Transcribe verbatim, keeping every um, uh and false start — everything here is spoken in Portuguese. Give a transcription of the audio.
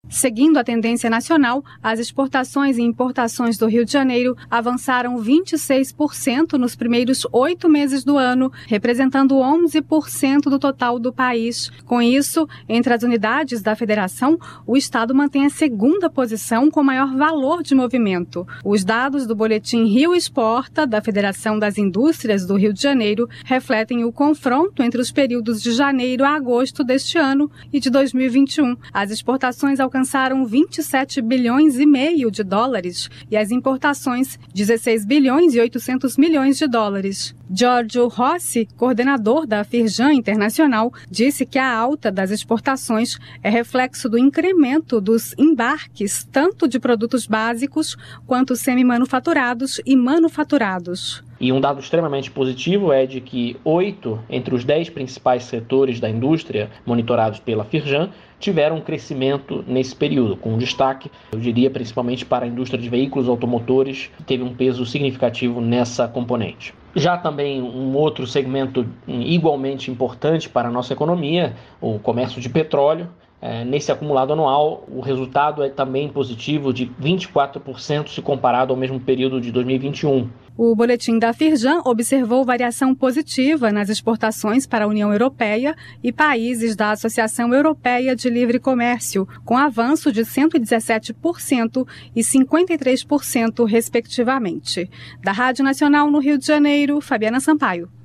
Seguindo a tendência nacional, as exportações e importações do Rio de Janeiro avançaram vinte e seis por cento nos primeiros oito meses do ano, representando onze por cento do total do país. Com isso, entre as unidades da federação, o estado mantém a segunda posição com maior valor de movimento. Os dados do boletim Rio Exporta, da Federação das Indústrias do Rio de Janeiro, refletem o confronto entre os períodos de janeiro a agosto deste ano e de dois mil e vinte e um. As exportações alcançaram alcançaram vinte e sete bilhões e meio de dólares e as importações dezesseis bilhões e oitocentos milhões de dólares. Giorgio Rossi, coordenador da Firjan Internacional, disse que a alta das exportações é reflexo do incremento dos embarques tanto de produtos básicos quanto semi-manufaturados e manufaturados. E um dado extremamente positivo é de que oito entre os dez principais setores da indústria monitorados pela Firjan tiveram um crescimento nesse período, com destaque, eu diria, principalmente para a indústria de veículos automotores, que teve um peso significativo nessa componente. Já também um outro segmento igualmente importante para a nossa economia, o comércio de petróleo. É, nesse acumulado anual, o resultado é também positivo de vinte e quatro por cento se comparado ao mesmo período de dois mil e vinte e um. O boletim da Firjan observou variação positiva nas exportações para a União Europeia e países da Associação Europeia de Livre Comércio, com avanço de cento e dezessete por cento e cinquenta e três por cento, respectivamente. Da Rádio Nacional no Rio de Janeiro, Fabiana Sampaio.